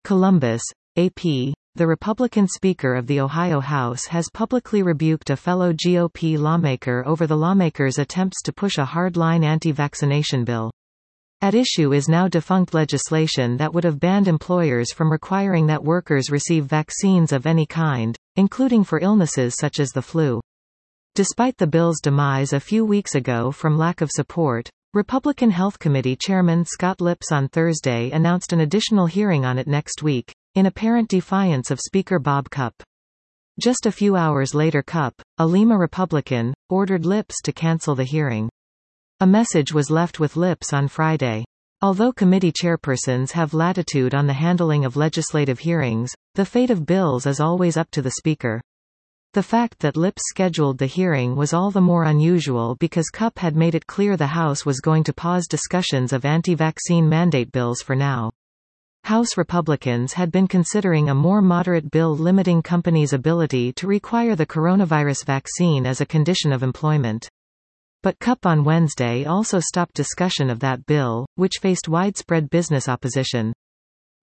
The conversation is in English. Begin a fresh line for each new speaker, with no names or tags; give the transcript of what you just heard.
Columbus, AP. The Republican Speaker of the Ohio House has publicly rebuked a fellow GOP lawmaker over the lawmaker's attempts to push a hardline anti-vaccination bill. At issue is now defunct legislation that would have banned employers from requiring that workers receive vaccines of any kind, including for illnesses such as the flu. Despite the bill's demise a few weeks ago from lack of support, Republican Health Committee Chairman Scott Lips on Thursday announced an additional hearing on it next week, in apparent defiance of Speaker Bob Cupp. Just a few hours later Cupp, a Lima Republican, ordered Lips to cancel the hearing. A message was left with Lips on Friday. Although committee chairpersons have latitude on the handling of legislative hearings, the fate of bills is always up to the Speaker. The fact that Lips scheduled the hearing was all the more unusual because Cupp had made it clear the House was going to pause discussions of anti-vaccine mandate bills for now. House Republicans had been considering a more moderate bill limiting companies' ability to require the coronavirus vaccine as a condition of employment. But Cupp on Wednesday also stopped discussion of that bill, which faced widespread business opposition.